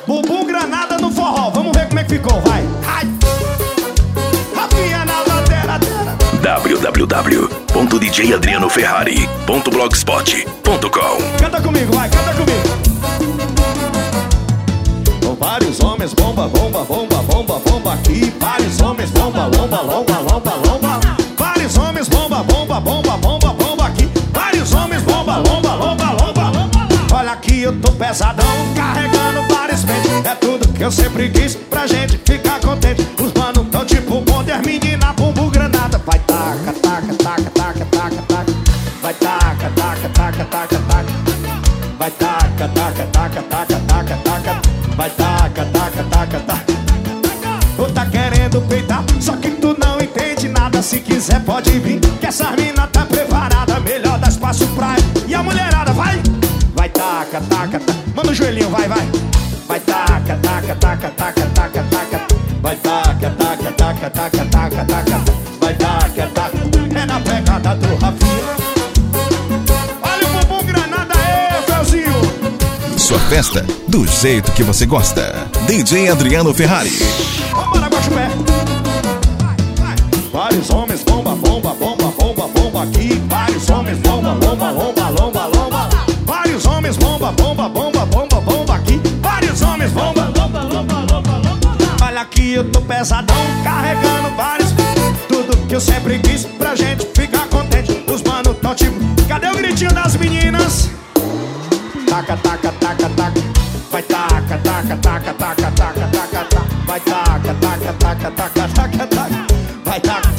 Bumbum Granada no forró. Vamos ver como é que ficou, vai. Ai. Rafinha na lateral. www.djadrianoferrari.blogspot.com. Canta comigo, vai, canta comigo. Vários homens, bomba, bomba, bomba, bomba, bomba aqui. Vários homens, bomba, bomba, bomba, bomba, bomba. Vários homens, bomba, bomba, bomba, bomba, bomba aqui. Vários homens, bomba, bomba, bomba, bomba. Olha aqui, eu tô pesadão, carregando vários pentes. É tudo que eu sempre quis pra gente ficar contente. Os manos tão tipo bonde, as meninas bumbum granada. Vai taca, taca, taca, taca, taca, taca. Vai taca, taca, taca, taca, taca. Vai taca, taca, taca, taca, taca, taca. Vai taca, taca, taca, taca. Tu tá querendo peitar, só que tu não entende nada. Se quiser pode vir, que essa mina tá preparada. Melhor dar espaço pra ela. E a mulherada, vai. Vai taca, taca, taca. Manda o joelhinho, vai, vai. Vai taca, taca, taca, taca, taca, taca. Vai taca, taca, taca, taca, taca, taca. Vai taca, taca. É na pegada do Rafinha. Sua festa do jeito que você gosta. DJ Adriano Ferrari. Vambora, baixa o pé. Vários homens, bomba, bomba, bomba, bomba, bomba aqui. Vários homens, bomba, bomba, bomba, bomba, bomba. Vários homens, bomba, bomba, bomba, bomba, bomba aqui. Vários homens, bomba, bomba, bomba, bomba, bomba. Olha aqui, eu tô pesadão, carregando vários. Tudo que eu sempre quis pra gente ficar contente. Os manos tão tipo, cadê o gritinho das meninas? Taca, taca, taca, taca. Vai taca, taca, taca, taca, taca, taca, taca. Vai taca, taca, taca, taca, taca, taca. Vai taca.